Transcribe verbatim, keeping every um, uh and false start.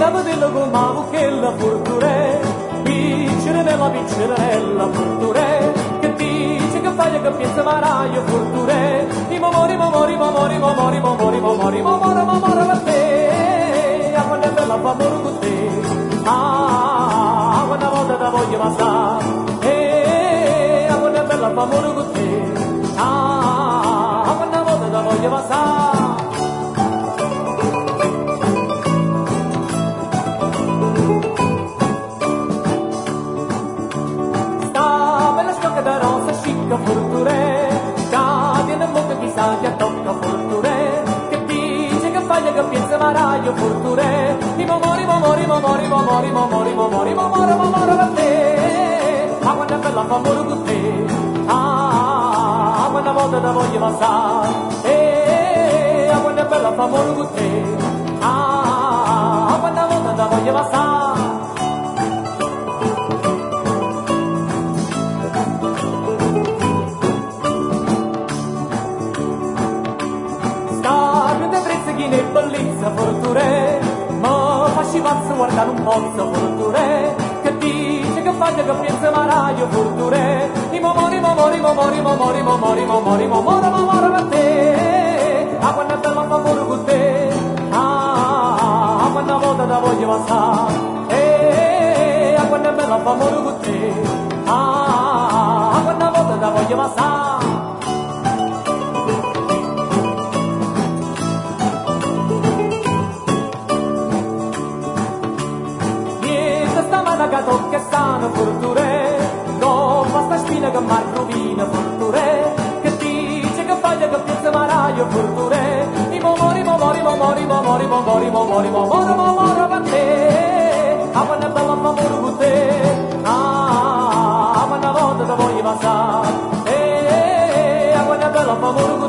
da vederlo con mano che la fortuna vincere nella vincerella fortuna che dice che fai che pensa maraio fortuna i momori momori momori momori momori momori momori momori per te a quando è bella fa amore con te ah quando volta da voglio passare e a quando è bella fa amore con te ah quando volta da voglio passare. Fortune, cade nel mondo chissà che tocca fortune, che dice che fai che pensa maraio fortune, i momori momori momori momori momori momori momori momori per te, ma quando è bella fa amore con te, ah, quando a volte da voglio passare, e a quando è bella fa amore con te, ah, quando a volte da voglio passare. Che bellezza fortune, ma fasci pazzo guardare un pozzo fortune, che dice che fai che pensa maraio fortune, i momori momori momori momori momori momori momori momori per te, a quando è bella fa amore con te, ah, a quando a volta da voglio passare, e a quando è bella fa amore con te, ah, a quando a volta da voglio passare. Gatto che stanno forture, non basta spina che mar rovina forture, che dice che faglia che pensa maraio forture, i momori momori momori momori momori momori momori momori per te, a quando è bella fa amore con te, ah, a quando a volte te voglio passare, e a quando è bella fa amore con te.